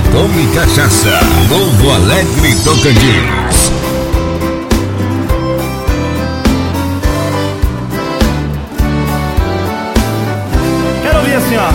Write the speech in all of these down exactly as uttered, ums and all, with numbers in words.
Tome Cachaça, Novo Alegre, Tocantins. Quero ouvir assim, ó.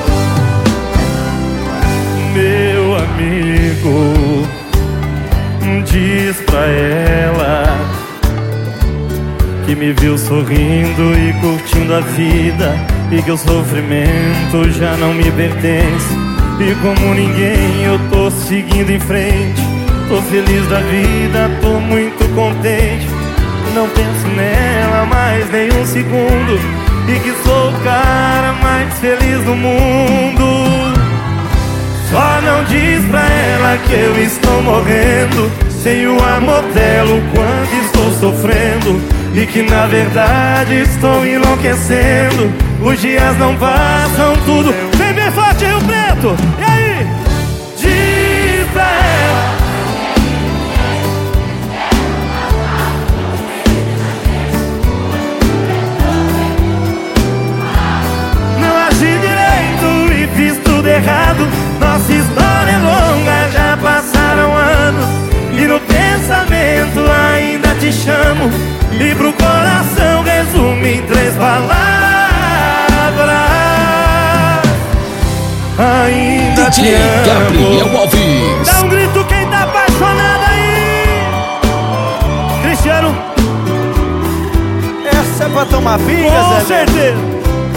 Meu amigo, diz pra ela que me viu sorrindo e curtindo a vida, e que o sofrimento já não me pertence. E como ninguém eu tô seguindo em frente, tô feliz da vida, tô muito contente. Não penso nela mais nem um segundo, e que sou o cara mais feliz do mundo. Só não diz pra ela que eu estou morrendo sem o amor dela, o quanto estou sofrendo, e que na verdade estou enlouquecendo. Os dias não passam, tudo vem bem forte, Rio Preto. E aí? Diz pra ela. Não agi direito e fiz tudo errado. Nossa história é longa, já passaram anos, e no pensamento ainda te chamo. E pro coração resumo em três palavras: ainda D J te amo. Gabriel Alves. Dá um grito quem tá apaixonado aí. Cristiano. Essa é pra tomar pinga, Com Zé? certeza.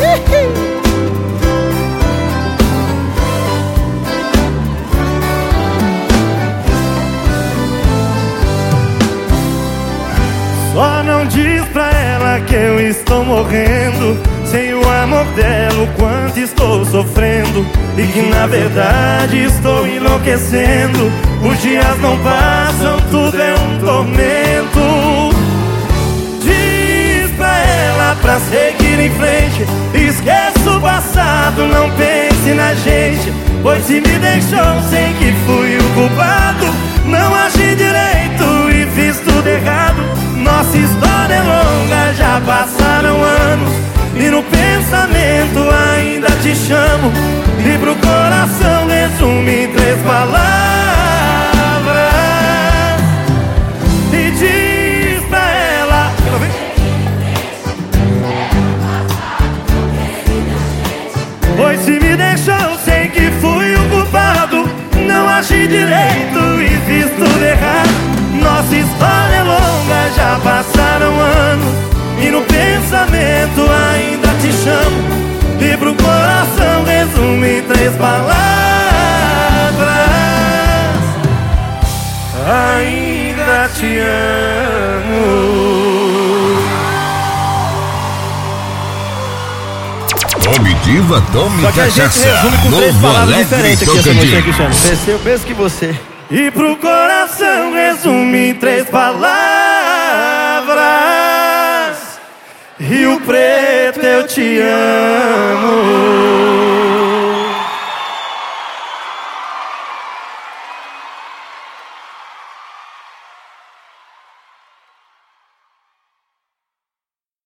Só não diz pra ela que eu estou morrendo sem o amor dela, o quanto estou sofrendo, e que na verdade estou enlouquecendo. Os dias não passam, tudo é um tormento. Diz pra ela pra seguir em frente, esqueça o passado, não pense na gente, pois se me deixou, sei que fui o culpado. Não agi direito e fiz tudo errado. Nossa história é longa, já passaram anos, e no pensamento ainda te chamo. E pro coração resumo em três palavras: e diz pra ela. Pois se me deixou, sei que fui o culpado. Não agi direito e fiz tudo errado. Nossa história é longa, já passaram anos, e no pensamento ainda te chamo. E pro coração resumo em três palavras: ainda te amo. Tome Diva, Tome Só que a gente Cachaça, resume com três Novo palavras Alegre, diferentes aqui essa noite, Tocantins. Cristiano. Desceu mesmo que você. E pro coração resumo em três palavras: Rio Preto, eu te amo.